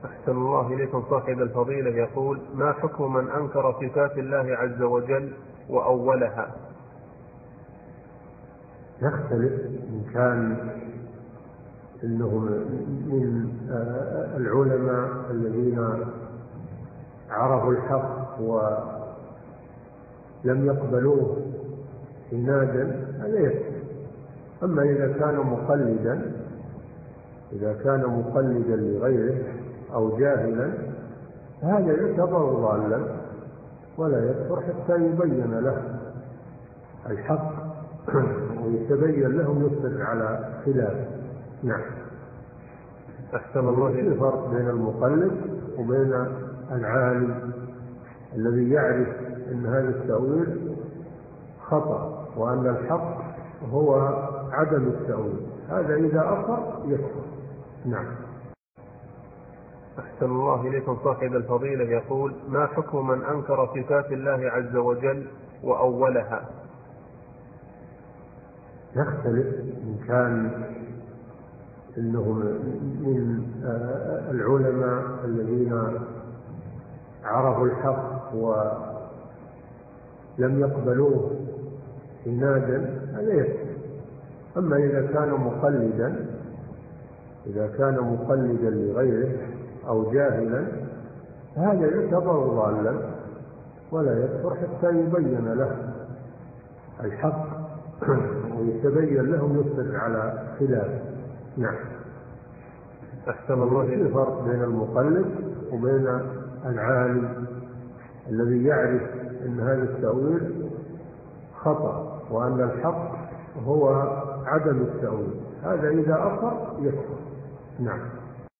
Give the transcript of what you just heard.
أحسن الله إليكم صاحب الفضيلة يقول: ما حكم من أنكر صفات الله عز وجل وأولها؟ يختلف إن كان إنهم من العلماء الذين عرفوا الحق ولم يقبلوه عنادا، هذا يكفي. أما إذا كان مقلدا لغيره أو جاهلا، هذا يعتبر ضالا ولا يكفر حتى يبين له الحق ويتبين له يصر على خلافه. نعم. أحسن الله إليكم. في فرق بين المقلد وبين العالم الذي يعرف أن هذا التأويل خطأ وأن الحق هو عدم التأويل، هذا إذا أقر يكفر. نعم. أحسن الله إليكم صاحب الفضيلة يقول: ما حكم من أنكر صفات الله عز وجل وأولها؟ يختلف إن كان إنهم من العلماء الذين عرفوا الحق ولم يقبلوه عنادا، هذا يكفي. أما إذا كان مقلدا لغيره أو جاهلا، هذا يعتبر ضالا ولا يكفر حتى يبين له الحق ويتبين له يصر على خلافه. نعم. أحسن الله إليكم. في فرق بين المقلد وبين العالم الذي يعرف أن هذا التأويل خطأ وأن الحق هو عدم التأويل، هذا إذا أقر يكفر. نعم.